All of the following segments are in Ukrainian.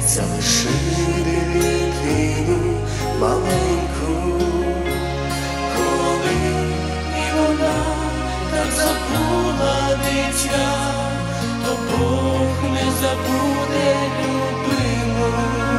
залишити дитину маленьку, коли і вона так забула дитя, то Бог не забуде любиму.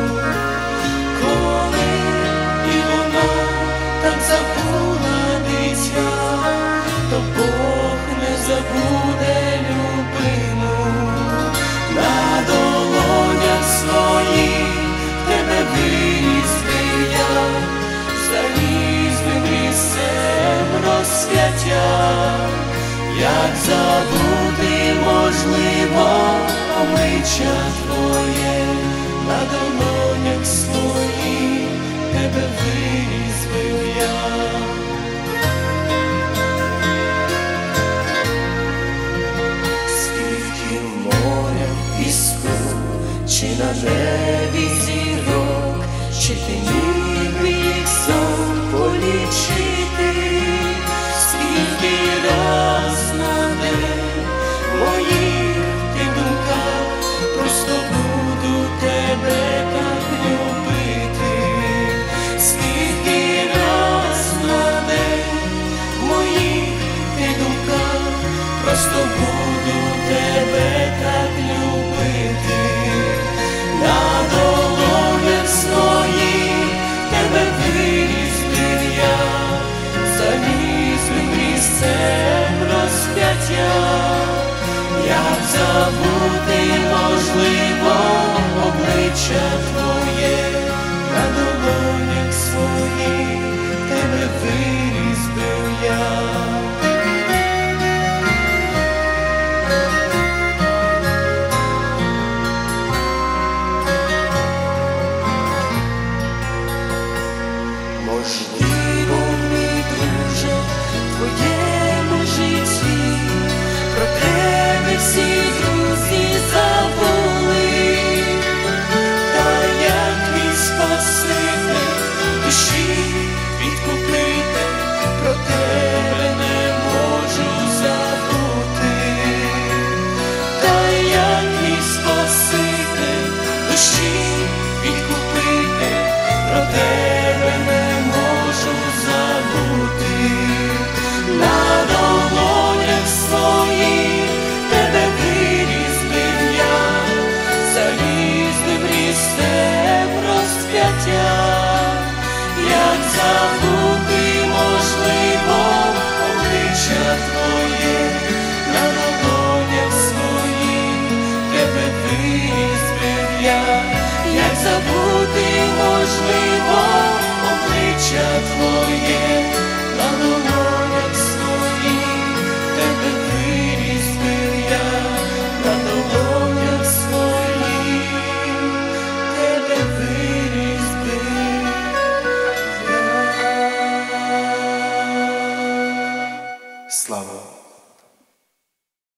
Коли і вона так забула дитя, то Бог не забуде любиму. На долонях своїх тебе виріс я, залізним місцем розп'яття. Як забути можливо обличчя твоє, на долонях своїх тебе виріс я. Скільки моря піску, чи на небі зірок, чи ти міг би їх сам полічити? Скільки раз на день в моїх ти думках просто буду тебе так любити. Скільки раз на день в моїх ти думках просто буду тебе так любити. На долонях своїх тебе виріс я, залізним місцем розп'яття. Як забути можливо обличчя твоє, на долонях своїх тебе виріс я. Можливо, мій друже, в твоєму житті про тебе всі друзі забули, та як мій Спаситель душі відкупити, про тебе не можу забути. Та як мій Спаситель душі відкупити, про тебе не можу забути. На долонях своїх тебе виріс я, залізним місцем розп'яття. Як забути можливо обличчя твоє, на долонях своїх тебе виріс я. Як забути можливо обличчя твоє, на долонях